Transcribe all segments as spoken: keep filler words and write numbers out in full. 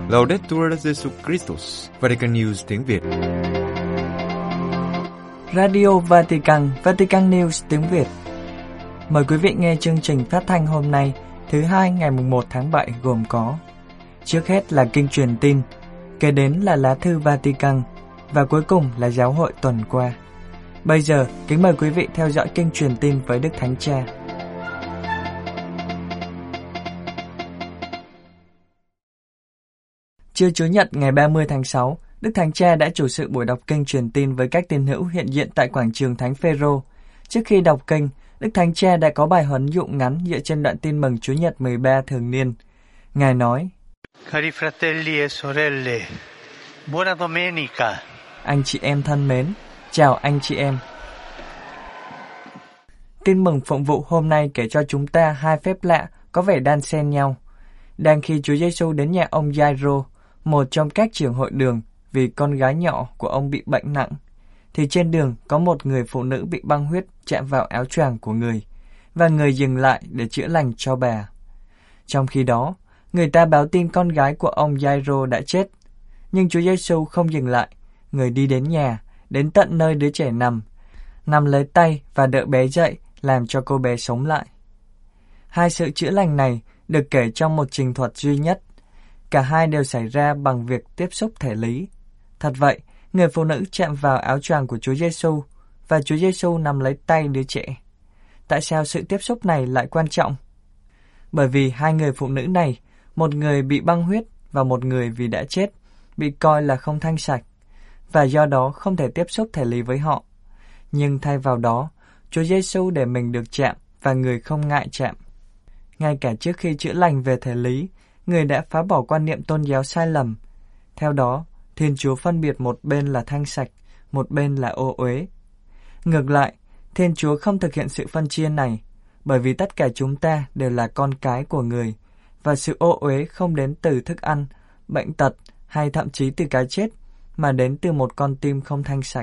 Laudetur Jesus Christus, Vatican News tiếng Việt. Radio Vatican, Vatican News tiếng Việt. Mời quý vị nghe chương trình phát thanh hôm nay, thứ hai ngày mùng một tháng bảy gồm có: trước hết là kinh truyền tin, kế đến là lá thư Vatican và cuối cùng là giáo hội tuần qua. Bây giờ, kính mời quý vị theo dõi kinh truyền tin với Đức Thánh Cha. Trưa Chủ nhật ngày ba mươi tháng sáu, Đức Thánh Cha đã chủ sự buổi đọc kinh truyền tin với các tín hữu hiện diện tại quảng trường Thánh Phêrô. Trước khi đọc kinh, Đức Thánh Cha đã có bài huấn dụ ngắn dựa trên đoạn tin mừng Chúa Nhật mười ba thường niên. Ngài nói: Cari fratelli e sorelle, buona domenica. Anh chị em thân mến, chào anh chị em. Tin mừng phụng vụ hôm nay kể cho chúng ta hai phép lạ có vẻ đan xen nhau. Đang khi Chúa Giêsu đến nhà ông Giai-rô, một trong các trưởng hội đường, vì con gái nhỏ của ông bị bệnh nặng, thì trên đường có một người phụ nữ bị băng huyết chạm vào áo choàng của người, và người dừng lại để chữa lành cho bà. Trong khi đó, người ta báo tin con gái của ông Giai-rô đã chết, nhưng Chúa Giêsu không dừng lại. Người đi đến nhà, đến tận nơi đứa trẻ nằm, nằm lấy tay và đỡ bé dậy, làm cho cô bé sống lại. Hai sự chữa lành này được kể trong một trình thuật duy nhất. Cả hai đều xảy ra bằng việc tiếp xúc thể lý. Thật vậy, người phụ nữ chạm vào áo choàng của Chúa Giêsu và Chúa Giêsu nắm lấy tay đứa trẻ. Tại sao sự tiếp xúc này lại quan trọng? Bởi vì hai người phụ nữ này, một người bị băng huyết và một người vì đã chết, bị coi là không thanh sạch, và do đó không thể tiếp xúc thể lý với họ. Nhưng thay vào đó, Chúa Giêsu để mình được chạm và người không ngại chạm. Ngay cả trước khi chữa lành về thể lý, người đã phá bỏ quan niệm tôn giáo sai lầm. Theo đó, Thiên Chúa phân biệt một bên là thanh sạch, một bên là ô uế. Ngược lại, Thiên Chúa không thực hiện sự phân chia này, bởi vì tất cả chúng ta đều là con cái của người, và sự ô uế không đến từ thức ăn, bệnh tật hay thậm chí từ cái chết, mà đến từ một con tim không thanh sạch.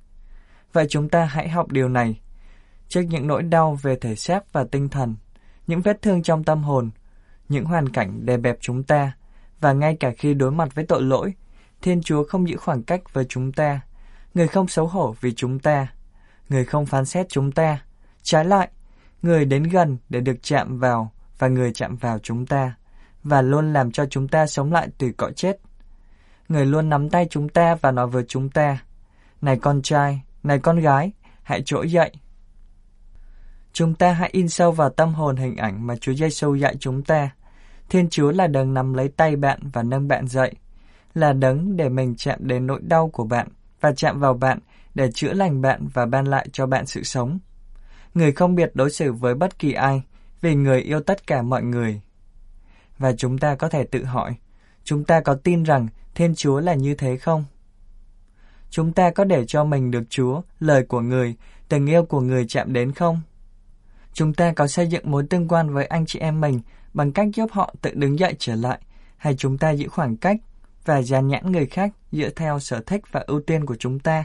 Vậy chúng ta hãy học điều này. Trước những nỗi đau về thể xác và tinh thần, những vết thương trong tâm hồn, những hoàn cảnh đè bẹp chúng ta, và ngay cả khi đối mặt với tội lỗi, Thiên Chúa không giữ khoảng cách với chúng ta. Người không xấu hổ vì chúng ta. Người không phán xét chúng ta. Trái lại, người đến gần để được chạm vào, và người chạm vào chúng ta, và luôn làm cho chúng ta sống lại từ cõi chết. Người luôn nắm tay chúng ta và nói với chúng ta: này con trai, này con gái, hãy trỗi dậy. Chúng ta hãy in sâu vào tâm hồn hình ảnh mà Chúa Giêsu dạy chúng ta. Thiên Chúa là đấng nắm lấy tay bạn và nâng bạn dậy, là đấng để mình chạm đến nỗi đau của bạn và chạm vào bạn để chữa lành bạn và ban lại cho bạn sự sống. Người không biệt đối xử với bất kỳ ai, vì người yêu tất cả mọi người. Và chúng ta có thể tự hỏi, chúng ta có tin rằng Thiên Chúa là như thế không? Chúng ta có để cho mình được Chúa, lời của người, tình yêu của người chạm đến không? Chúng ta có xây dựng mối tương quan với anh chị em mình bằng cách giúp họ tự đứng dậy trở lại, hay chúng ta giữ khoảng cách và dàn nhãn người khác dựa theo sở thích và ưu tiên của chúng ta?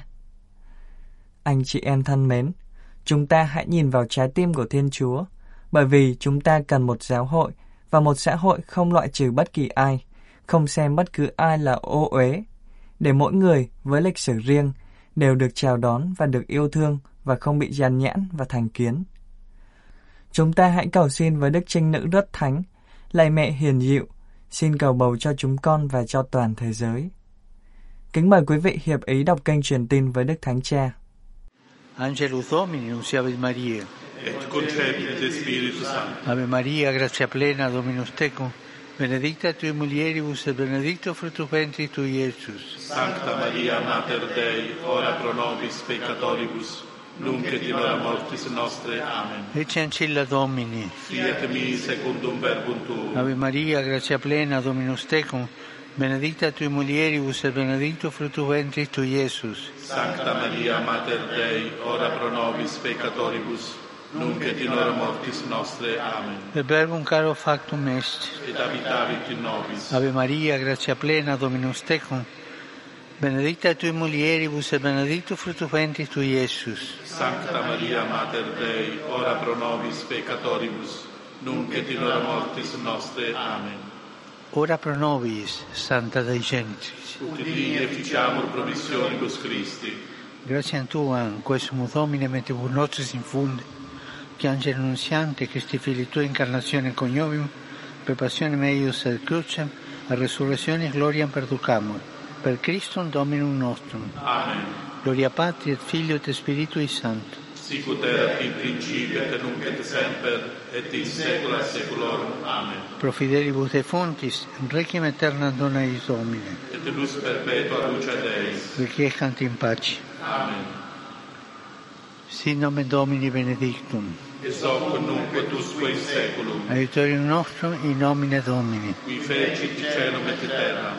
Anh chị em thân mến, chúng ta hãy nhìn vào trái tim của Thiên Chúa, bởi vì chúng ta cần một giáo hội và một xã hội không loại trừ bất kỳ ai, không xem bất cứ ai là ô uế, để mỗi người với lịch sử riêng đều được chào đón và được yêu thương và không bị dàn nhãn và thành kiến. Chúng ta hãy cầu xin với Đức Trinh Nữ Rất Thánh, lạy Mẹ hiền dịu, xin cầu bầu cho chúng con và cho toàn thế giới. Kính mời quý vị hiệp ý đọc kênh truyền tin với Đức Thánh Cha. Angelus Domini, nunciavit Maria. Et concepit Spiritus Sancto. Ave Maria, gratia plena, Dominus tecum, benedicta tui mulieribus et benedictus fructus ventris tui, Iesus. Sancta Maria, Mater Dei, ora pro nobis peccatoribus, nunc et in hora mortis nostre. Amen. Ecce ancilla Domini. Fiat mi secundum verbum tuum. Ave Maria, gratia plena, Dominus tecum, benedicta tui mulieribus et benedictus fructus ventris tui, Iesus. Sancta Maria, Mater Dei, ora pro nobis peccatoribus, nunc et in hora mortis nostre. Amen. Per verbum caro factum est. Et habitavit in nobis. Ave Maria, gratia plena, Dominus tecum, benedicta tui mulieribus et benedictus fructus ventris tui, Iesus. Sancta Maria, Mater Dei, ora pro nobis peccatoribus, nunc et in hora mortis nostre. Amen. ora pro nobis, Santa Dei Gentris. Ut digni efficiamur promissionibus Christi. Grazie a Tua, quesum Domine metebur nostris infunde, che angelo nunziante, Christi Fili Tua incarnazione coniovium, per passione meius et crucem, a resurrezione gloriam perducamur, per Christum Dominum nostrum. Amen. Gloria Patri et Filio et Spiritui Sancto. Sicut erat in principio et nunc et semper et in saecula saeculorum. Amen. Pro fidelibus defuntis, requiem aeternam dona eis Domine. Et lux perpetua luce Deis. Requiescant in pace. Amen. Sin nomen Domini benedictum. Ex hoc nunc et usque in saeculum. Aiutorium nostrum in nomine Domini. Qui fecit caelum et terram.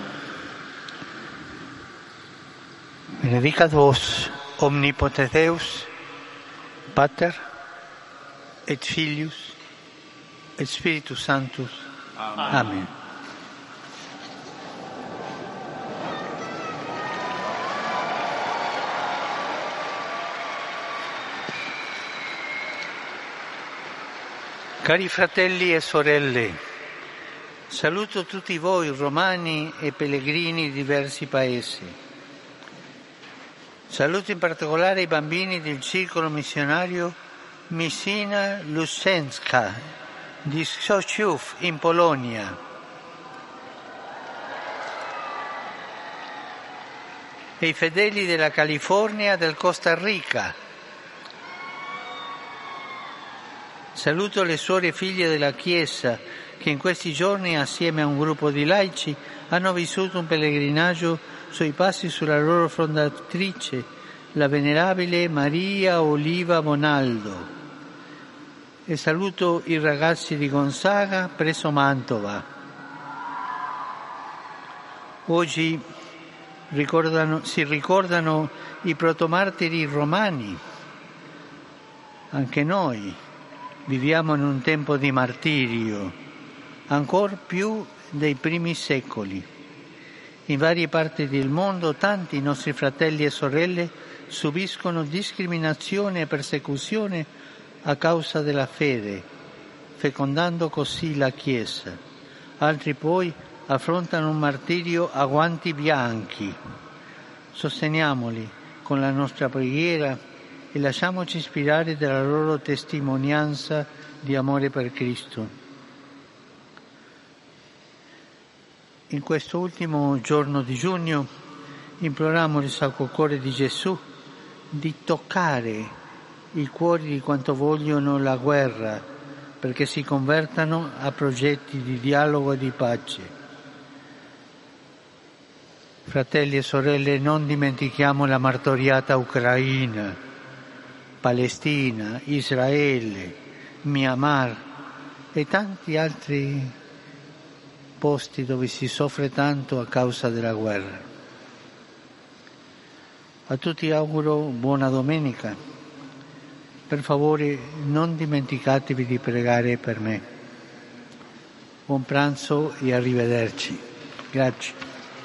Benedicat vos, omnipotens Deus, Pater, et Filius, et Spiritus Sanctus. Amen. Amen. Cari fratelli e sorelle, saluto tutti voi romani e pellegrini di diversi paesi. Saluto in particolare i bambini del circolo missionario Missina Lusenska di Sochów in Polonia. E i fedeli della California e del Costa Rica. Saluto le suore figlie della Chiesa che in questi giorni assieme a un gruppo di laici hanno vissuto un pellegrinaggio sui passi sulla loro fondatrice, la venerabile Maria Oliva Bonaldo. E saluto i ragazzi di Gonzaga presso Mantova. Oggi ricordano, si ricordano i protomartiri romani. Anche noi viviamo in un tempo di martirio, ancor più dei primi secoli. In varie parti del mondo tanti nostri fratelli e sorelle subiscono discriminazione e persecuzione a causa della fede, fecondando così la Chiesa. Altri poi affrontano un martirio a guanti bianchi. Sosteniamoli con la nostra preghiera e lasciamoci ispirare dalla loro testimonianza di amore per Cristo. In questo ultimo giorno di giugno imploriamo il Sacro Cuore di Gesù di toccare i cuori di quanto vogliono la guerra perché si convertano a progetti di dialogo e di pace. Fratelli e sorelle, non dimentichiamo la martoriata Ucraina, Palestina, Israele, Myanmar e tanti altri posti dove si soffre tanto a causa della guerra. A tutti auguro buona domenica. Per favore non dimenticatevi di pregare per me. Buon pranzo e arrivederci. Grazie.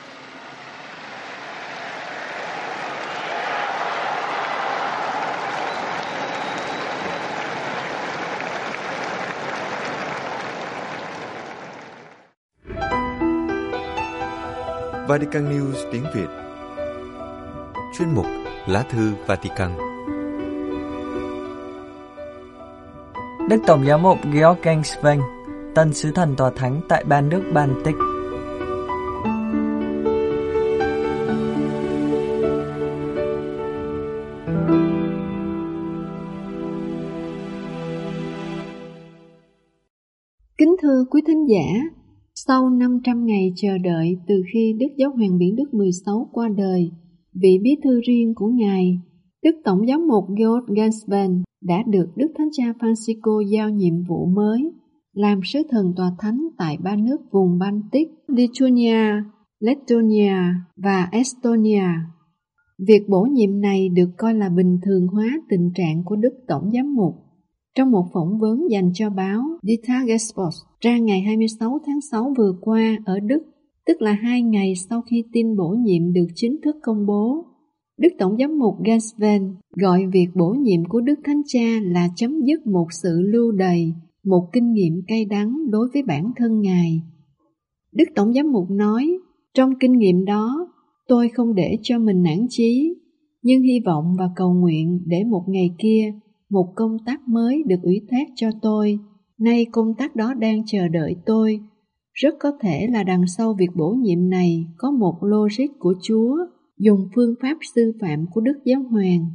Vatican News tiếng Việt. Chuyên mục Lá thư Vatican. Đức Tổng giám mục Georg Ganswein, tân sứ thần tòa thánh tại ba nước Baltic. Kính thưa quý thính giả, sau năm trăm ngày chờ đợi từ khi Đức Giáo hoàng Biển Đức mười sáu qua đời, vị bí thư riêng của Ngài, Đức Tổng giám mục Georg Ganswein đã được Đức Thánh Cha Francisco giao nhiệm vụ mới làm sứ thần tòa thánh tại ba nước vùng Baltic, Lithuania, Lithuania và Estonia. Việc bổ nhiệm này được coi là bình thường hóa tình trạng của Đức Tổng giám mục. Trong một phỏng vấn dành cho báo Die Tagespost ra ngày hai mươi sáu tháng sáu vừa qua ở Đức, tức là hai ngày sau khi tin bổ nhiệm được chính thức công bố, Đức Tổng giám mục Ganswein gọi việc bổ nhiệm của Đức Thánh Cha là chấm dứt một sự lưu đày, một kinh nghiệm cay đắng đối với bản thân Ngài. Đức Tổng Giám mục nói, trong kinh nghiệm đó, tôi không để cho mình nản chí, nhưng hy vọng và cầu nguyện để một ngày kia, một công tác mới được ủy thác cho tôi. Nay công tác đó đang chờ đợi tôi. Rất có thể là đằng sau việc bổ nhiệm này có một logic của Chúa, dùng phương pháp sư phạm của Đức Giáo Hoàng.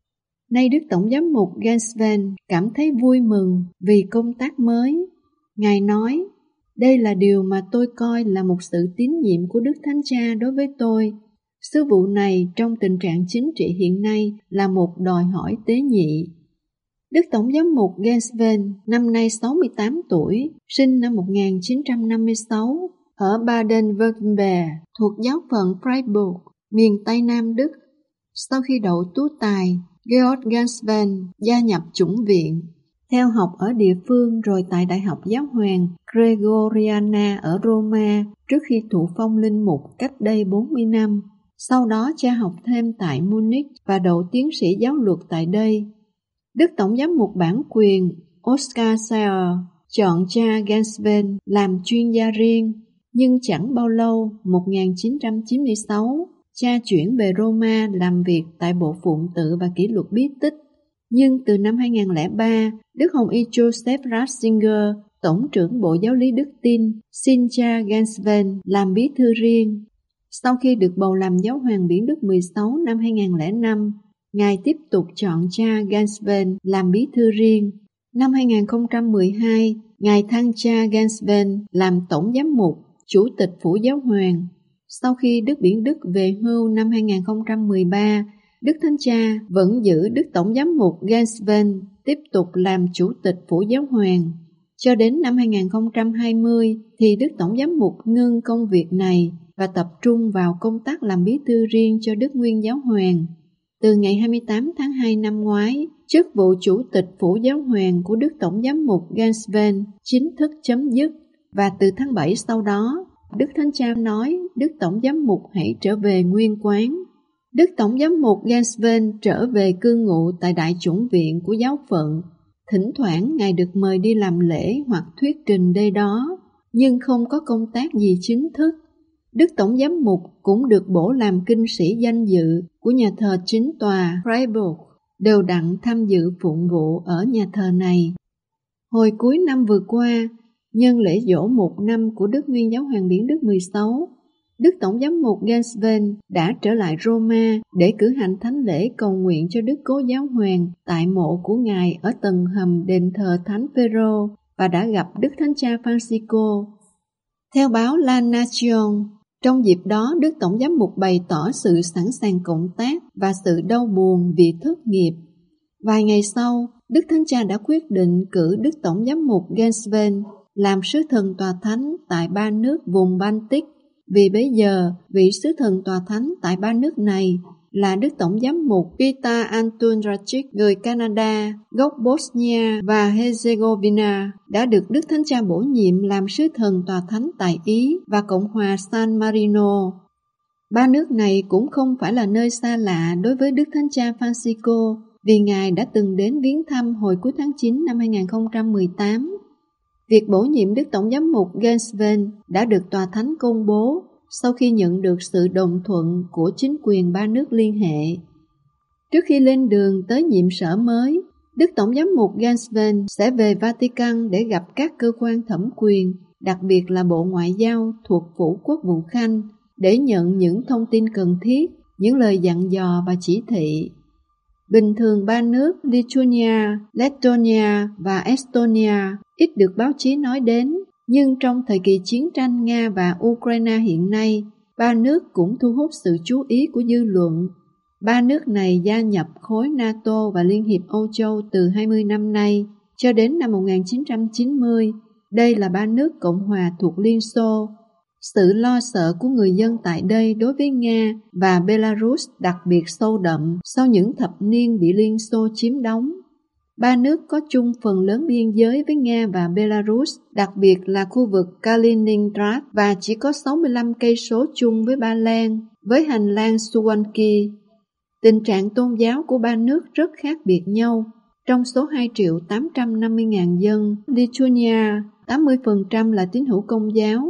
Nay Đức Tổng Giám mục Gansven cảm thấy vui mừng vì công tác mới. Ngài nói, đây là điều mà tôi coi là một sự tín nhiệm của Đức Thánh Cha đối với tôi. Sứ vụ này trong tình trạng chính trị hiện nay là một đòi hỏi tế nhị. Đức Tổng Giám mục Gansven năm nay sáu mươi tám tuổi, sinh năm một nghìn chín trăm năm mươi sáu, ở Baden-Württemberg thuộc giáo phận Freiburg, miền Tây Nam Đức. Sau khi đậu tú tài, Georg Gansven gia nhập chủng viện, theo học ở địa phương rồi tại Đại học Giáo hoàng Gregoriana ở Roma trước khi thụ phong linh mục cách đây bốn mươi năm. Sau đó cha học thêm tại Munich và đậu tiến sĩ giáo luật tại đây. Đức Tổng Giám mục bản quyền Oskar Sayer chọn cha Gansven làm chuyên gia riêng, nhưng chẳng bao lâu, một nghìn chín trăm chín mươi sáu, cha chuyển về Roma làm việc tại Bộ Phụng tự và Kỷ luật bí tích. Nhưng từ năm hai nghìn không trăm lẻ ba, Đức Hồng Y Joseph Ratzinger, Tổng trưởng Bộ Giáo lý Đức Tin, xin cha Gansven làm bí thư riêng. Sau khi được bầu làm giáo hoàng Biển Đức mười sáu năm hai nghìn không trăm lẻ năm, Ngài tiếp tục chọn cha Gansven làm bí thư riêng. Năm hai nghìn không trăm mười hai, Ngài thăng cha Gansven làm tổng giám mục, chủ tịch phủ giáo hoàng. Sau khi Đức Biển Đức về hưu năm hai nghìn không trăm mười ba, Đức Thánh Cha vẫn giữ Đức Tổng Giám mục Gansven tiếp tục làm chủ tịch phủ giáo hoàng. Cho đến năm hai nghìn không trăm hai mươi thì Đức Tổng Giám mục ngưng công việc này và tập trung vào công tác làm bí thư riêng cho Đức Nguyên Giáo hoàng. Từ ngày hai mươi tám tháng hai năm ngoái, chức vụ chủ tịch phủ giáo hoàng của Đức Tổng Giám mục Gansven chính thức chấm dứt, và từ tháng bảy sau đó, Đức Thánh Cha nói Đức Tổng Giám mục hãy trở về nguyên quán. Đức Tổng Giám mục Gansven trở về cư ngụ tại Đại chủng viện của giáo phận. Thỉnh thoảng Ngài được mời đi làm lễ hoặc thuyết trình đây đó, nhưng không có công tác gì chính thức. Đức Tổng Giám mục cũng được bổ làm kinh sĩ danh dự của nhà thờ chính tòa Freiburg, đều đặn tham dự phụng vụ ở nhà thờ này. Hồi cuối năm vừa qua, nhân lễ giỗ một năm của Đức Nguyên Giáo hoàng Biển Đức mười sáu, Đức Tổng Giám mục Gansven đã trở lại Roma để cử hành thánh lễ cầu nguyện cho Đức Cố Giáo hoàng tại mộ của Ngài ở tầng hầm đền thờ Thánh Phêrô và đã gặp Đức Thánh Cha Francisco. Theo báo La Nation, trong dịp đó Đức Tổng Giám mục bày tỏ sự sẵn sàng cộng tác và sự đau buồn vì thất nghiệp. Vài ngày sau, Đức Thánh Cha đã quyết định cử Đức Tổng Giám mục Gansven làm sứ thần tòa thánh tại ba nước vùng Baltic, vì bây giờ vị sứ thần tòa thánh tại ba nước này là Đức Tổng Giám mục Peter Anton Racic, người Canada, gốc Bosnia và Herzegovina, đã được Đức Thánh Cha bổ nhiệm làm sứ thần tòa thánh tại Ý và Cộng hòa San Marino. Ba nước này cũng không phải là nơi xa lạ đối với Đức Thánh Cha Francisco, vì Ngài đã từng đến viếng thăm hồi cuối tháng chín năm hai nghìn không trăm mười tám. Việc bổ nhiệm Đức Tổng Giám mục Gansven đã được tòa thánh công bố sau khi nhận được sự đồng thuận của chính quyền ba nước liên hệ. Trước khi lên đường tới nhiệm sở mới, Đức Tổng Giám mục Gansven sẽ về Vatican để gặp các cơ quan thẩm quyền, đặc biệt là Bộ Ngoại giao thuộc Phủ Quốc vụ Khanh, để nhận những thông tin cần thiết, những lời dặn dò và chỉ thị. Bình thường ba nước Lithuania, Estonia và Estonia ít được báo chí nói đến, nhưng trong thời kỳ chiến tranh Nga và Ukraine hiện nay, ba nước cũng thu hút sự chú ý của dư luận. Ba nước này gia nhập khối NATO và Liên hiệp Âu Châu từ hai mươi năm nay, cho đến năm một nghìn chín trăm chín mươi. Đây là ba nước Cộng hòa thuộc Liên Xô. Sự lo sợ của người dân tại đây đối với Nga và Belarus đặc biệt sâu đậm sau những thập niên bị Liên Xô chiếm đóng. Ba nước có chung phần lớn biên giới với Nga và Belarus, đặc biệt là khu vực Kaliningrad, và chỉ có sáu mươi lăm cây số chung với Ba Lan, với hành lang Suwalki. Tình trạng tôn giáo của ba nước rất khác biệt nhau. Trong số hai triệu tám trăm năm mươi nghìn dân, Lithuania tám mươi phần trăm là tín hữu Công giáo,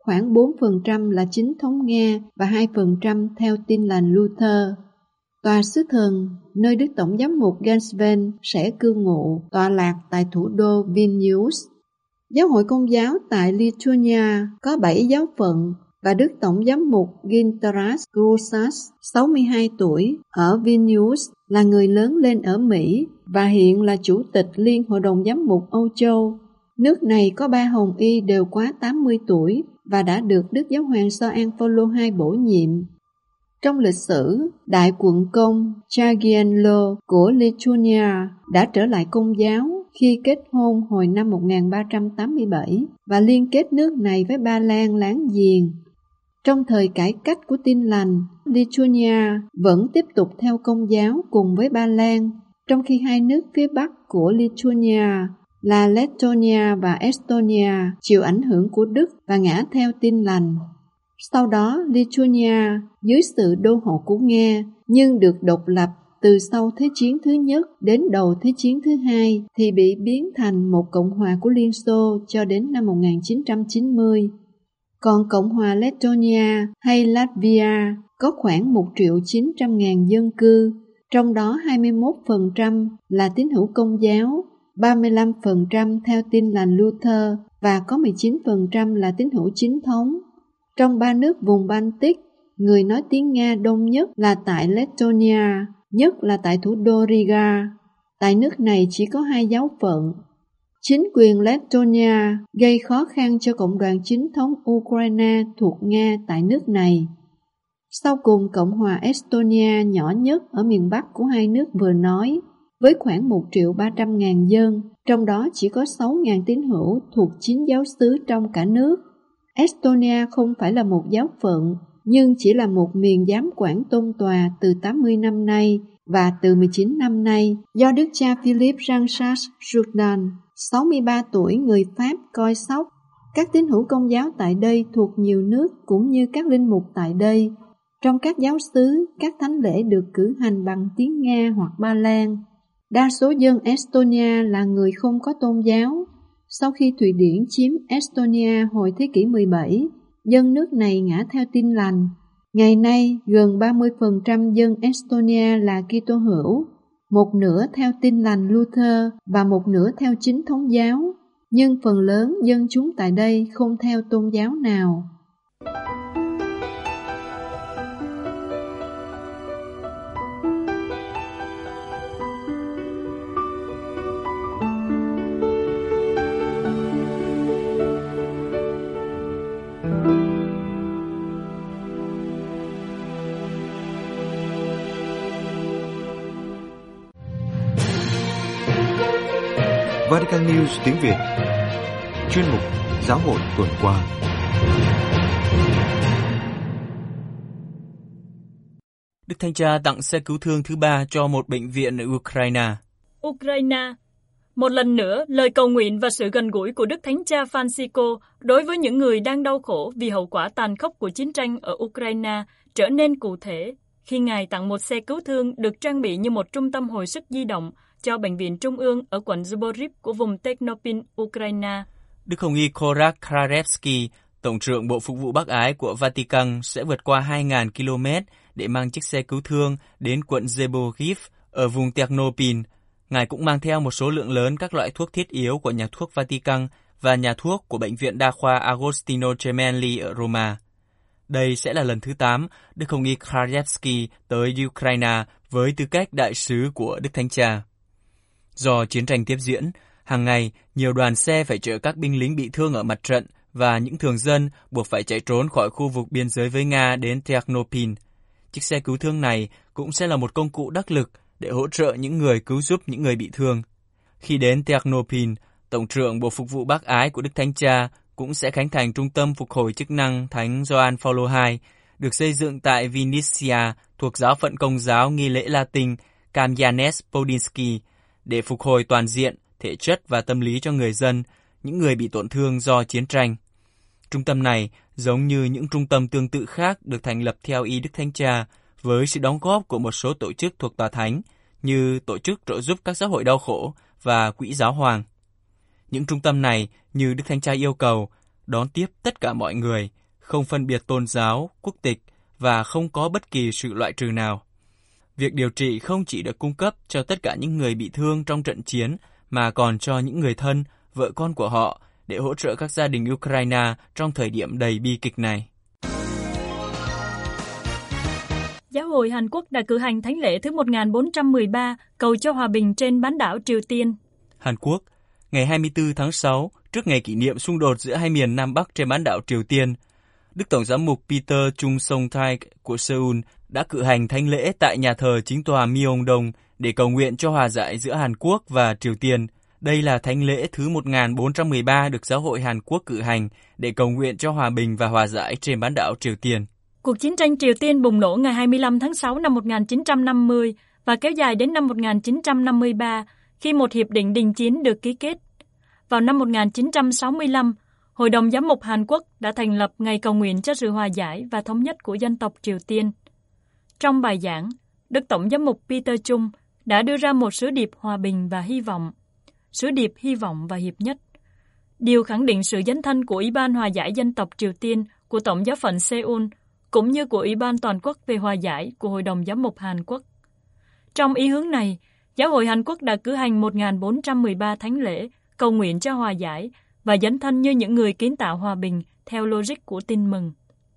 khoảng bốn phần trăm là chính thống Nga và hai phần trăm theo Tin lành Luther. Tòa sứ thần, nơi Đức Tổng giám mục Gansven sẽ cư ngụ, tọa lạc tại thủ đô Vilnius. Giáo hội Công giáo tại Lithuania có bảy giáo phận và Đức Tổng giám mục Gintaras Grusas, sáu mươi hai tuổi, ở Vilnius, là người lớn lên ở Mỹ và hiện là chủ tịch Liên Hội đồng Giám mục Âu Châu. Nước này có ba hồng y đều quá tám mươi tuổi và đã được Đức Giáo hoàng Gioan Phaolô đệ nhị bổ nhiệm. Trong lịch sử, Đại quận công Jagiellon của Lithuania đã trở lại Công giáo khi kết hôn hồi năm một nghìn ba trăm tám mươi bảy và liên kết nước này với Ba Lan láng giềng. Trong thời cải cách của Tin lành, Lithuania vẫn tiếp tục theo Công giáo cùng với Ba Lan, trong khi hai nước phía Bắc của Lithuania là Letonia và Estonia chịu ảnh hưởng của Đức và ngã theo Tin lành. Sau đó, Lithuania dưới sự đô hộ của Nga nhưng được độc lập từ sau Thế chiến thứ nhất đến đầu Thế chiến thứ hai thì bị biến thành một cộng hòa của Liên Xô cho đến năm một nghìn chín trăm chín mươi. Còn Cộng hòa Letonia hay Latvia có khoảng một triệu chín trăm ngàn dân cư, trong đó hai mươi mốt phần trăm là tín hữu Công giáo, ba mươi lăm phần trăm theo Tin lành Luther và có mười chín phần trăm là tín hữu chính thống. Trong ba nước vùng Baltic, người nói tiếng Nga đông nhất là tại Letonia, nhất là tại thủ đô Riga. Tại nước này chỉ có hai giáo phận. Chính quyền Letonia gây khó khăn cho cộng đoàn chính thống Ukraine thuộc Nga tại nước này. Sau cùng, Cộng hòa Estonia nhỏ nhất ở miền Bắc của hai nước vừa nói, với khoảng một triệu ba trăm ngàn dân, trong đó chỉ có sáu nghìn tín hữu thuộc chín giáo xứ trong cả nước. Estonia không phải là một giáo phận, nhưng chỉ là một miền giám quản tôn tòa từ tám mươi năm nay và từ mười chín năm nay do Đức cha Philip Jean-Charles Jourdan, sáu mươi ba tuổi, người Pháp coi sóc. Các tín hữu Công giáo tại đây thuộc nhiều nước cũng như các linh mục tại đây. Trong các giáo xứ, các thánh lễ được cử hành bằng tiếng Nga hoặc Ba Lan. Đa số dân Estonia là người không có tôn giáo. Sau khi Thụy Điển chiếm Estonia hồi thế kỷ mười bảy, dân nước này ngã theo Tin lành. Ngày nay, gần ba mươi phần trăm dân Estonia là Kitô hữu, một nửa theo Tin lành Luther và một nửa theo chính thống giáo, nhưng phần lớn dân chúng tại đây không theo tôn giáo nào. Vatican News tiếng Việt. Chuyên mục Giáo hội tuần qua. Đức Thánh Cha tặng xe cứu thương thứ ba cho một bệnh viện ở Ukraine. Ukraine. Một lần nữa, lời cầu nguyện và sự gần gũi của Đức Thánh Cha Francisco đối với những người đang đau khổ vì hậu quả tàn khốc của chiến tranh ở Ukraine trở nên cụ thể khi Ngài tặng một xe cứu thương được trang bị như một trung tâm hồi sức di động cho Bệnh viện Trung ương ở quận Zaporizhzhia của vùng Ternopil, Ukraine. Đức Hồng y Korak Krarevsky, Tổng trưởng Bộ Phục vụ Bác Ái của Vatican, sẽ vượt qua hai nghìn ki lô mét để mang chiếc xe cứu thương đến quận Zaporizhzhia ở vùng Ternopil. Ngài cũng mang theo một số lượng lớn các loại thuốc thiết yếu của nhà thuốc Vatican và nhà thuốc của Bệnh viện Đa khoa Agostino Gemelli ở Roma. Đây sẽ là lần thứ tám Đức Hồng y Krarevsky tới Ukraine với tư cách đại sứ của Đức Thánh Cha. Do chiến tranh tiếp diễn, hàng ngày nhiều đoàn xe phải chở các binh lính bị thương ở mặt trận và những thường dân buộc phải chạy trốn khỏi khu vực biên giới với Nga đến Ternopil. Chiếc xe cứu thương này cũng sẽ là một công cụ đắc lực để hỗ trợ những người cứu giúp những người bị thương. Khi đến Ternopil, Tổng trưởng Bộ Phục vụ Bác Ái của Đức Thánh Cha cũng sẽ khánh thành trung tâm phục hồi chức năng Thánh Gioan Phaolô đệ nhị, được xây dựng tại Vinnytsia thuộc giáo phận Công giáo nghi lễ Latin Kamyanes Podilsky, để phục hồi toàn diện, thể chất và tâm lý cho người dân, những người bị tổn thương do chiến tranh. Trung tâm này, giống như những trung tâm tương tự khác được thành lập theo ý Đức Thánh Cha, với sự đóng góp của một số tổ chức thuộc Tòa Thánh, như Tổ chức trợ giúp các xã hội đau khổ và Quỹ Giáo hoàng. Những trung tâm này, như Đức Thánh Cha yêu cầu, đón tiếp tất cả mọi người, không phân biệt tôn giáo, quốc tịch và không có bất kỳ sự loại trừ nào. Việc điều trị không chỉ được cung cấp cho tất cả những người bị thương trong trận chiến, mà còn cho những người thân, vợ con của họ, để hỗ trợ các gia đình Ukraine trong thời điểm đầy bi kịch này. Giáo hội Hàn Quốc đã cử hành thánh lễ thứ một nghìn bốn trăm mười ba cầu cho hòa bình trên bán đảo Triều Tiên. Hàn Quốc, ngày hai mươi tư tháng sáu, trước ngày kỷ niệm xung đột giữa hai miền Nam Bắc trên bán đảo Triều Tiên, Đức Tổng giám mục Peter Chung-song-taek của Seoul đã cử hành thánh lễ tại nhà thờ chính tòa Myeongdong để cầu nguyện cho hòa giải giữa Hàn Quốc và Triều Tiên. Đây là thánh lễ thứ một nghìn bốn trăm mười ba được Giáo hội Hàn Quốc cử hành để cầu nguyện cho hòa bình và hòa giải trên bán đảo Triều Tiên. Cuộc chiến tranh Triều Tiên bùng nổ ngày hai mươi lăm tháng sáu năm một nghìn chín trăm năm mươi và kéo dài đến năm một nghìn chín trăm năm mươi ba khi một hiệp định đình chiến được ký kết. Vào năm một nghìn chín trăm sáu mươi lăm, Hội đồng Giám mục Hàn Quốc đã thành lập ngày cầu nguyện cho sự hòa giải và thống nhất của dân tộc Triều Tiên. Trong bài giảng, Đức Tổng giám mục Peter Chung đã đưa ra một sứ điệp hòa bình và hy vọng, sứ điệp hy vọng và hiệp nhất. Điều khẳng định sự dấn thân của Ủy ban Hòa giải Dân tộc Triều Tiên của Tổng giáo phận Seoul cũng như của Ủy ban Toàn quốc về hòa giải của Hội đồng Giám mục Hàn Quốc. Trong ý hướng này, Giáo hội Hàn Quốc đã cử hành một nghìn bốn trăm mười ba thánh lễ cầu nguyện cho hòa giải và dấn thân như những người kiến tạo hòa bình theo logic của tin mừng.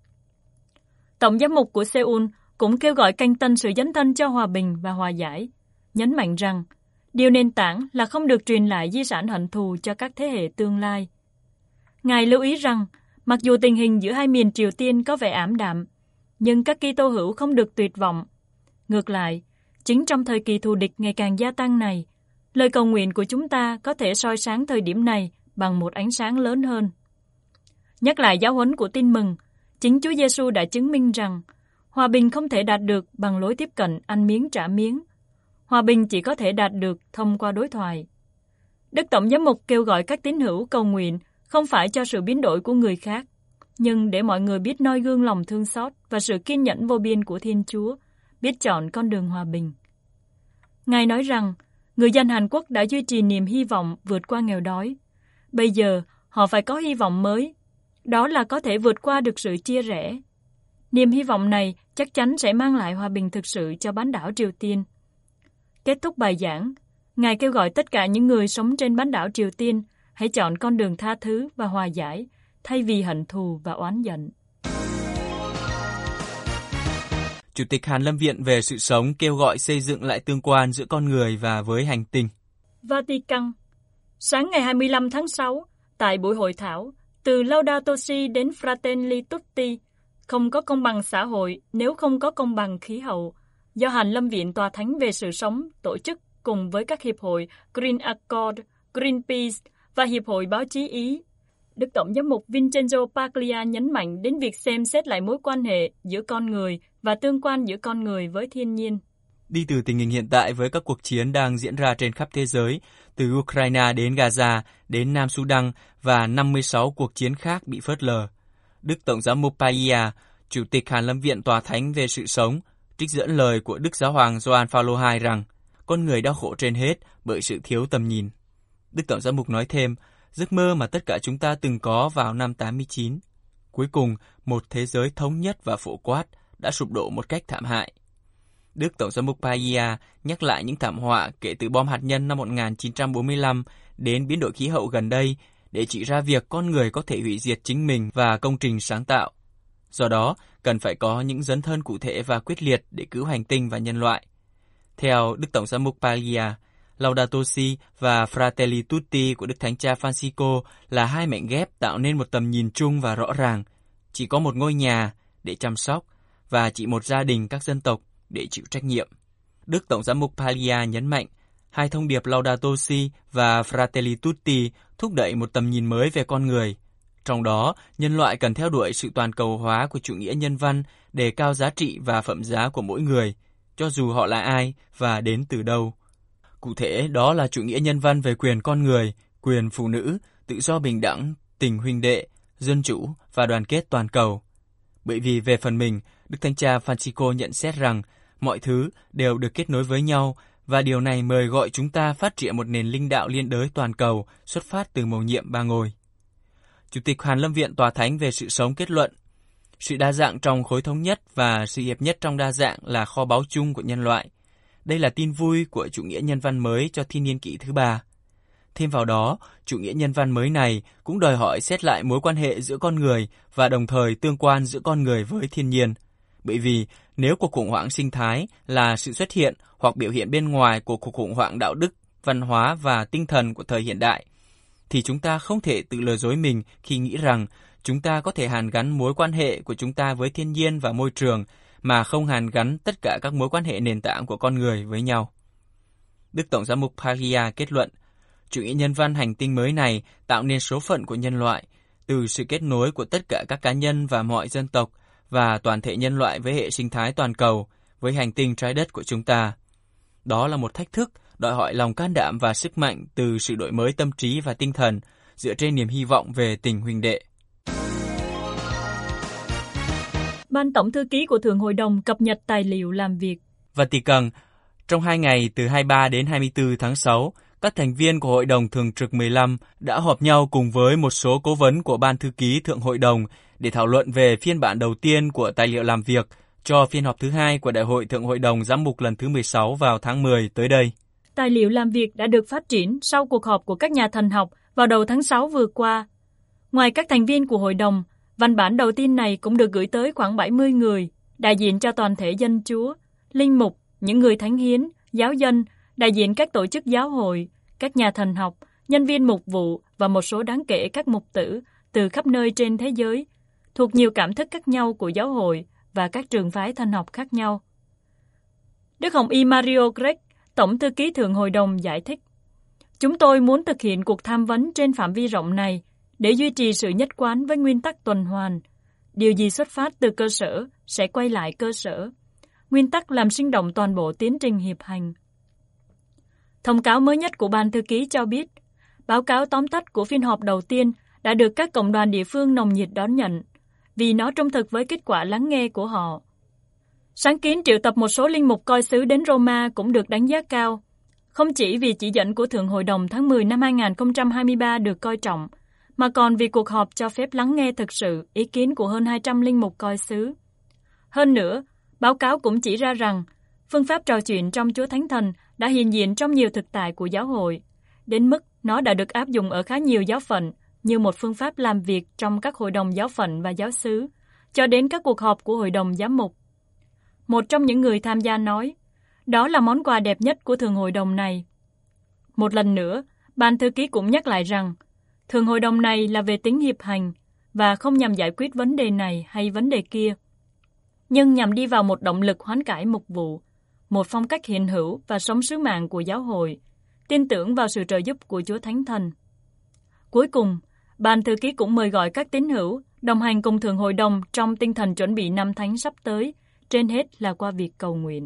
Tổng giám mục của Seoul cũng kêu gọi canh tân sự dấn thân cho hòa bình và hòa giải, nhấn mạnh rằng điều nền tảng là không được truyền lại di sản hận thù cho các thế hệ tương lai. Ngài lưu ý rằng, mặc dù tình hình giữa hai miền Triều Tiên có vẻ ảm đạm, nhưng các Kitô hữu không được tuyệt vọng. Ngược lại, chính trong thời kỳ thù địch ngày càng gia tăng này, lời cầu nguyện của chúng ta có thể soi sáng thời điểm này bằng một ánh sáng lớn hơn. Nhắc lại giáo huấn của tin mừng, chính Chúa Giêsu đã chứng minh rằng hòa bình không thể đạt được bằng lối tiếp cận ăn miếng trả miếng. Hòa bình chỉ có thể đạt được thông qua đối thoại. Đức Tổng giám mục kêu gọi các tín hữu cầu nguyện không phải cho sự biến đổi của người khác, nhưng để mọi người biết noi gương lòng thương xót và sự kiên nhẫn vô biên của Thiên Chúa, biết chọn con đường hòa bình. Ngài nói rằng, người dân Hàn Quốc đã duy trì niềm hy vọng vượt qua nghèo đói. Bây giờ, họ phải có hy vọng mới, đó là có thể vượt qua được sự chia rẽ. Niềm hy vọng này chắc chắn sẽ mang lại hòa bình thực sự cho bán đảo Triều Tiên. Kết thúc bài giảng, Ngài kêu gọi tất cả những người sống trên bán đảo Triều Tiên hãy chọn con đường tha thứ và hòa giải, thay vì hận thù và oán giận. Chủ tịch Hàn Lâm Viện về sự sống kêu gọi xây dựng lại tương quan giữa con người và với hành tinh. Vatican. Sáng ngày hai mươi lăm tháng sáu, tại buổi hội thảo, từ Laudato Si đến Fratelli Tutti, không có công bằng xã hội nếu không có công bằng khí hậu, do Hàn Lâm Viện Tòa Thánh về sự sống tổ chức cùng với các hiệp hội Green Accord, Greenpeace và Hiệp hội Báo chí Ý. Đức Tổng giám mục Vincenzo Paglia nhấn mạnh đến việc xem xét lại mối quan hệ giữa con người và tương quan giữa con người với thiên nhiên. Đi từ tình hình hiện tại với các cuộc chiến đang diễn ra trên khắp thế giới, từ Ukraine đến Gaza, đến Nam Sudan và năm mươi sáu cuộc chiến khác bị phớt lờ, Đức Tổng giám mục Paglia, Chủ tịch Hàn Lâm Viện Tòa Thánh về sự sống, trích dẫn lời của Đức Giáo hoàng Gioan Phaolô đệ nhị rằng, con người đau khổ trên hết bởi sự thiếu tầm nhìn. Đức Tổng giám mục nói thêm, giấc mơ mà tất cả chúng ta từng có vào năm tám mươi chín. Cuối cùng, một thế giới thống nhất và phổ quát đã sụp đổ một cách thảm hại. Đức Tổng giám mục Paglia nhắc lại những thảm họa kể từ bom hạt nhân năm một nghìn chín trăm bốn mươi lăm đến biến đổi khí hậu gần đây để chỉ ra việc con người có thể hủy diệt chính mình và công trình sáng tạo. Do đó, cần phải có những dấn thân cụ thể và quyết liệt để cứu hành tinh và nhân loại. Theo Đức Tổng giám mục Paglia, Laudato Si và Fratelli Tutti của Đức Thánh Cha Francisco là hai mảnh ghép tạo nên một tầm nhìn chung và rõ ràng. Chỉ có một ngôi nhà để chăm sóc và chỉ một gia đình các dân tộc để chịu trách nhiệm. Đức Tổng giám mục Paglia nhấn mạnh, hai thông điệp Laudato Si và Fratelli Tutti thúc đẩy một tầm nhìn mới về con người. Trong đó, nhân loại cần theo đuổi sự toàn cầu hóa của chủ nghĩa nhân văn, đề cao giá trị và phẩm giá của mỗi người, cho dù họ là ai và đến từ đâu. Cụ thể, đó là chủ nghĩa nhân văn về quyền con người, quyền phụ nữ, tự do bình đẳng, tình huynh đệ, dân chủ và đoàn kết toàn cầu. Bởi vì về phần mình, Đức Thánh Cha Francisco nhận xét rằng mọi thứ đều được kết nối với nhau và điều này mời gọi chúng ta phát triển một nền linh đạo liên đới toàn cầu xuất phát từ mầu nhiệm ba ngôi. Chủ tịch Hàn Lâm Viện Tòa Thánh về sự sống kết luận, sự đa dạng trong khối thống nhất và sự hiệp nhất trong đa dạng là kho báu chung của nhân loại. Đây là tin vui của chủ nghĩa nhân văn mới cho thiên niên kỷ thứ ba. Thêm vào đó, chủ nghĩa nhân văn mới này cũng đòi hỏi xét lại mối quan hệ giữa con người và đồng thời tương quan giữa con người với thiên nhiên. Bởi vì nếu cuộc khủng hoảng sinh thái là sự xuất hiện hoặc biểu hiện bên ngoài của cuộc khủng hoảng đạo đức, văn hóa và tinh thần của thời hiện đại, thì chúng ta không thể tự lừa dối mình khi nghĩ rằng chúng ta có thể hàn gắn mối quan hệ của chúng ta với thiên nhiên và môi trường mà không hàn gắn tất cả các mối quan hệ nền tảng của con người với nhau. Đức Tổng giám mục Paglia kết luận, chủ nghĩa nhân văn hành tinh mới này tạo nên số phận của nhân loại, từ sự kết nối của tất cả các cá nhân và mọi dân tộc và toàn thể nhân loại với hệ sinh thái toàn cầu, với hành tinh trái đất của chúng ta. Đó là một thách thức đòi hỏi lòng can đảm và sức mạnh từ sự đổi mới tâm trí và tinh thần dựa trên niềm hy vọng về tình huynh đệ. Ban Tổng thư ký của Thượng Hội đồng cập nhật tài liệu làm việc. Vatican, trong hai ngày từ hai mươi ba đến hai mươi tư tháng sáu, các thành viên của Hội đồng Thường trực mười lăm đã họp nhau cùng với một số cố vấn của Ban Thư ký Thượng Hội đồng để thảo luận về phiên bản đầu tiên của tài liệu làm việc cho phiên họp thứ hai của Đại hội Thượng Hội đồng Giám mục lần thứ mười sáu vào tháng mười tới đây. Tài liệu làm việc đã được phát triển sau cuộc họp của các nhà thần học vào đầu tháng sáu vừa qua. Ngoài các thành viên của Hội đồng, văn bản đầu tiên này cũng được gửi tới khoảng bảy mươi người, đại diện cho toàn thể dân Chúa, linh mục, những người thánh hiến, giáo dân, đại diện các tổ chức giáo hội, các nhà thần học, nhân viên mục vụ và một số đáng kể các mục tử từ khắp nơi trên thế giới, thuộc nhiều cảm thức khác nhau của giáo hội và các trường phái thần học khác nhau. Đức Hồng Y Mario Grech, Tổng thư ký Thượng Hội đồng giải thích, chúng tôi muốn thực hiện cuộc tham vấn trên phạm vi rộng này để duy trì sự nhất quán với nguyên tắc tuần hoàn. Điều gì xuất phát từ cơ sở sẽ quay lại cơ sở. Nguyên tắc làm sinh động toàn bộ tiến trình hiệp hành. Thông cáo mới nhất của Ban thư ký cho biết, báo cáo tóm tắt của phiên họp đầu tiên đã được các cộng đoàn địa phương nồng nhiệt đón nhận, vì nó trung thực với kết quả lắng nghe của họ. Sáng kiến triệu tập một số linh mục coi xứ đến Roma cũng được đánh giá cao, không chỉ vì chỉ dẫn của Thượng Hội đồng tháng mười năm hai nghìn không trăm hai mươi ba được coi trọng, mà còn vì cuộc họp cho phép lắng nghe thực sự ý kiến của hơn hai trăm linh mục coi xứ. Hơn nữa, báo cáo cũng chỉ ra rằng, phương pháp trò chuyện trong Chúa Thánh Thần đã hiện diện trong nhiều thực tại của giáo hội, đến mức nó đã được áp dụng ở khá nhiều giáo phận như một phương pháp làm việc trong các hội đồng giáo phận và giáo xứ, cho đến các cuộc họp của hội đồng giám mục. Một trong những người tham gia nói, đó là món quà đẹp nhất của Thượng Hội đồng này. Một lần nữa, Ban thư ký cũng nhắc lại rằng, Thượng Hội đồng này là về tính hiệp hành và không nhằm giải quyết vấn đề này hay vấn đề kia, nhưng nhằm đi vào một động lực hoán cải mục vụ, một phong cách hiện hữu và sống sứ mạng của giáo hội, tin tưởng vào sự trợ giúp của Chúa Thánh Thần. Cuối cùng, Ban thư ký cũng mời gọi các tín hữu đồng hành cùng Thượng Hội đồng trong tinh thần chuẩn bị năm thánh sắp tới, trên hết là qua việc cầu nguyện.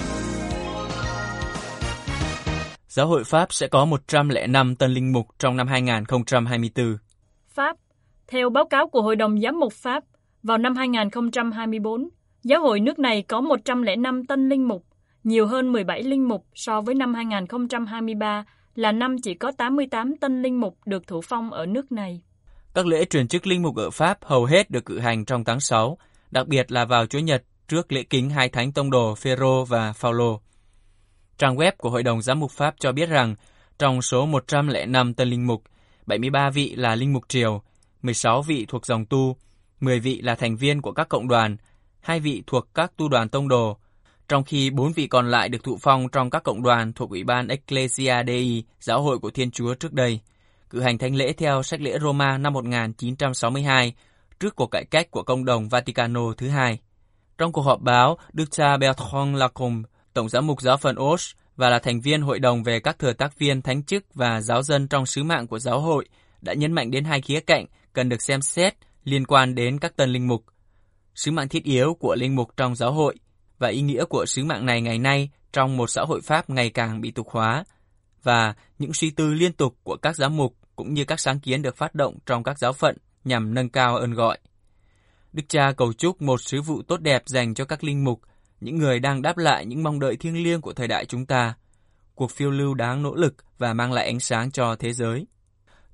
Giáo hội Pháp sẽ có một trăm lẻ năm tân linh mục trong năm hai nghìn không trăm hai mươi tư. Pháp, theo báo cáo của Hội đồng Giám mục Pháp, vào năm hai nghìn không trăm hai mươi tư, giáo hội nước này có một trăm lẻ năm tân linh mục, nhiều hơn mười bảy linh mục so với năm hai nghìn không trăm hai mươi ba là năm chỉ có tám mươi tám tân linh mục được thụ phong ở nước này. Các lễ truyền chức linh mục ở Pháp hầu hết được cử hành trong tháng sáu, đặc biệt là vào Chúa Nhật trước lễ kính hai thánh tông đồ Phêrô và Phaolô. Trang web của Hội đồng Giám mục Pháp cho biết rằng, trong số một trăm lẻ năm tân linh mục, bảy mươi ba vị là linh mục triều, mười sáu vị thuộc dòng tu, mười vị là thành viên của các cộng đoàn, hai vị thuộc các tu đoàn tông đồ, trong khi bốn vị còn lại được thụ phong trong các cộng đoàn thuộc Ủy ban Ecclesia Dei, giáo hội của Thiên Chúa trước đây, cử hành thánh lễ theo sách lễ Roma năm một nghìn chín trăm sáu mươi hai, trước cuộc cải cách của Công đồng Vaticano thứ hai. Trong cuộc họp báo, Đức cha Bertrand Lacombe, Tổng giám mục giáo phận Auch và là thành viên hội đồng về các thừa tác viên thánh chức và giáo dân trong sứ mạng của giáo hội, đã nhấn mạnh đến hai khía cạnh cần được xem xét liên quan đến các tân linh mục: sứ mạng thiết yếu của linh mục trong giáo hội và ý nghĩa của sứ mạng này ngày nay trong một xã hội Pháp ngày càng bị tục hóa, và những suy tư liên tục của các giám mục cũng như các sáng kiến được phát động trong các giáo phận nhằm nâng cao ơn gọi. Đức cha cầu chúc một sứ vụ tốt đẹp dành cho các linh mục, những người đang đáp lại những mong đợi thiêng liêng của thời đại chúng ta, cuộc phiêu lưu đáng nỗ lực và mang lại ánh sáng cho thế giới.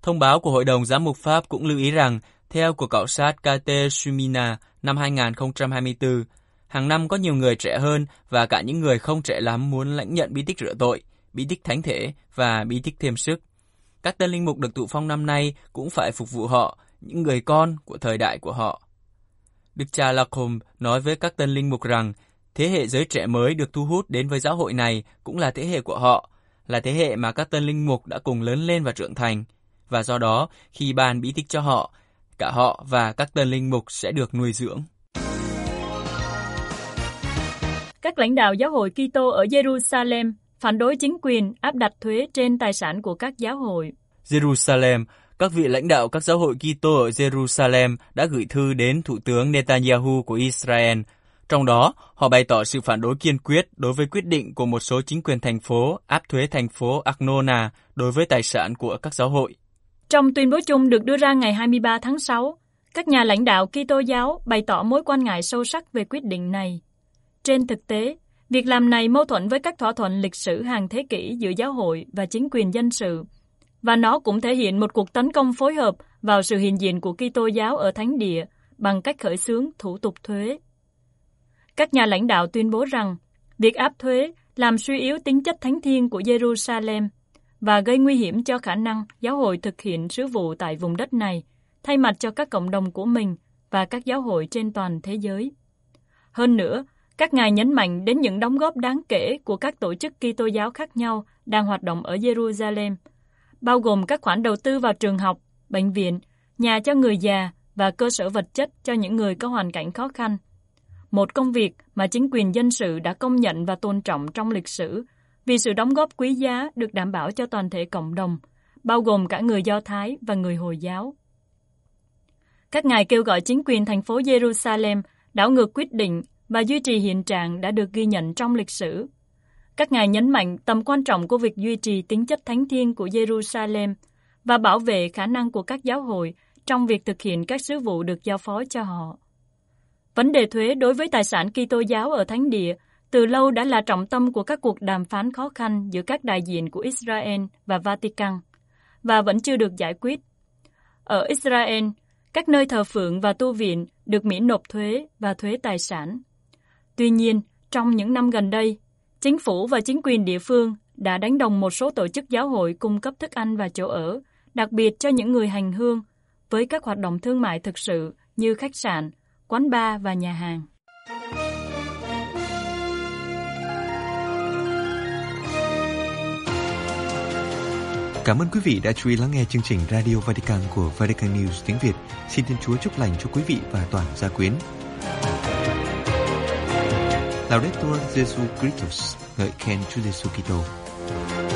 Thông báo của Hội đồng Giám mục Pháp cũng lưu ý rằng, theo cuộc khảo sát Catechumena năm hai không hai tư, hàng năm có nhiều người trẻ hơn và cả những người không trẻ lắm muốn lãnh nhận bí tích rửa tội, bí tích thánh thể và bí tích thêm sức. Các tân linh mục được thụ phong năm nay cũng phải phục vụ họ, những người con của thời đại của họ. Đức cha Lacombe nói với các tân linh mục rằng, thế hệ giới trẻ mới được thu hút đến với giáo hội này cũng là thế hệ của họ, là thế hệ mà các tân linh mục đã cùng lớn lên và trưởng thành. Và do đó, khi ban bí tích cho họ, cả họ và các tân linh mục sẽ được nuôi dưỡng. Các lãnh đạo giáo hội Kitô ở Jerusalem phản đối chính quyền áp đặt thuế trên tài sản của các giáo hội. Jerusalem, các vị lãnh đạo các giáo hội Kitô ở Jerusalem đã gửi thư đến Thủ tướng Netanyahu của Israel. Trong đó, họ bày tỏ sự phản đối kiên quyết đối với quyết định của một số chính quyền thành phố áp thuế thành phố Arnona đối với tài sản của các giáo hội. Trong tuyên bố chung được đưa ra ngày hai mươi ba tháng sáu, các nhà lãnh đạo Kitô giáo bày tỏ mối quan ngại sâu sắc về quyết định này. Trên thực tế, việc làm này mâu thuẫn với các thỏa thuận lịch sử hàng thế kỷ giữa giáo hội và chính quyền dân sự, và nó cũng thể hiện một cuộc tấn công phối hợp vào sự hiện diện của Kitô giáo ở thánh địa bằng cách khởi xướng thủ tục thuế. Các nhà lãnh đạo tuyên bố rằng, việc áp thuế làm suy yếu tính chất thánh thiêng của Jerusalem và gây nguy hiểm cho khả năng giáo hội thực hiện sứ vụ tại vùng đất này, thay mặt cho các cộng đồng của mình và các giáo hội trên toàn thế giới. Hơn nữa, các ngài nhấn mạnh đến những đóng góp đáng kể của các tổ chức Kitô giáo khác nhau đang hoạt động ở Jerusalem, bao gồm các khoản đầu tư vào trường học, bệnh viện, nhà cho người già và cơ sở vật chất cho những người có hoàn cảnh khó khăn. Một công việc mà chính quyền dân sự đã công nhận và tôn trọng trong lịch sử vì sự đóng góp quý giá được đảm bảo cho toàn thể cộng đồng, bao gồm cả người Do Thái và người Hồi giáo. Các ngài kêu gọi chính quyền thành phố Jerusalem đảo ngược quyết định và duy trì hiện trạng đã được ghi nhận trong lịch sử. Các ngài nhấn mạnh tầm quan trọng của việc duy trì tính chất thánh thiêng của Jerusalem và bảo vệ khả năng của các giáo hội trong việc thực hiện các sứ vụ được giao phó cho họ. Vấn đề thuế đối với tài sản Kitô giáo ở thánh địa từ lâu đã là trọng tâm của các cuộc đàm phán khó khăn giữa các đại diện của Israel và Vatican, và vẫn chưa được giải quyết. Ở Israel, các nơi thờ phượng và tu viện được miễn nộp thuế và thuế tài sản. Tuy nhiên, trong những năm gần đây, chính phủ và chính quyền địa phương đã đánh đồng một số tổ chức giáo hội cung cấp thức ăn và chỗ ở, đặc biệt cho những người hành hương, với các hoạt động thương mại thực sự như khách sạn, quán bar và nhà hàng. Cảm ơn quý vị đã chú ý lắng nghe chương trình Radio Vatican của Vatican News tiếng Việt. Xin Thiên Chúa chúc lành cho quý vị và toàn gia quyến. Laudetur Jesu Christus, ngợi khen Chúa Giêsu Kitô.